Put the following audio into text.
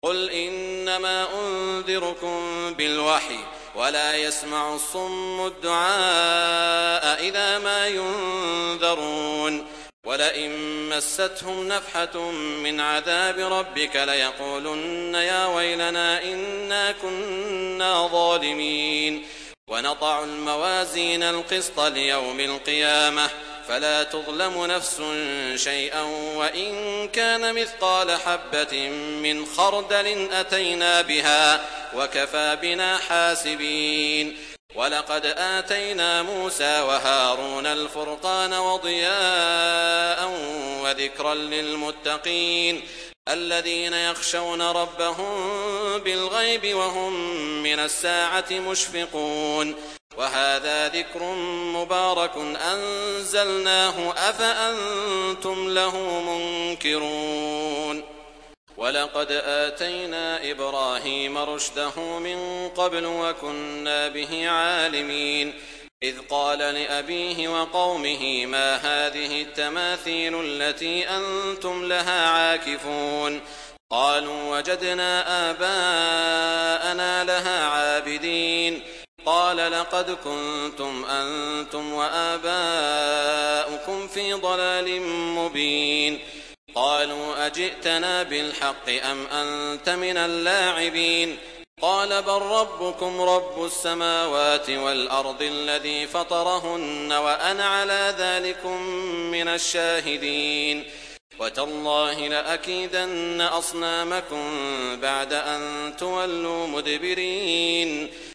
قل إنما أنذركم بالوحي ولا يسمع الصم الدعاء إذا ما ينذرون ولئن مستهم نفحة من عذاب ربك ليقولن يا ويلنا إنا كنا ظالمين ونضع الموازين القسط ليوم القيامة فلا تظلم نفس شيئا وإن كان مثقال حبة من خردل أتينا بها وكفى بنا حاسبين ولقد آتينا موسى وهارون الفرقان وضياء وذكرا للمتقين الذين يخشون ربهم بالغيب وهم من الساعة مشفقون وهذا ذكر مبارك أنزلناه أفأنتم له منكرون ولقد آتينا إبراهيم رشده من قبل وكنا به عالمين إذ قال لأبيه وقومه ما هذه التماثيل التي أنتم لها عاكفون قالوا وجدنا آباءنا لها عابدين قال لقد كنتم أنتم وآباؤكم في ضلال مبين قالوا أجئتنا بالحق أم أنت من اللاعبين قال بل ربكم رب السماوات والأرض الذي فطرهن وأنا على ذلكم من الشاهدين وتالله لأكيدن أصنامكم بعد أن تولوا مدبرين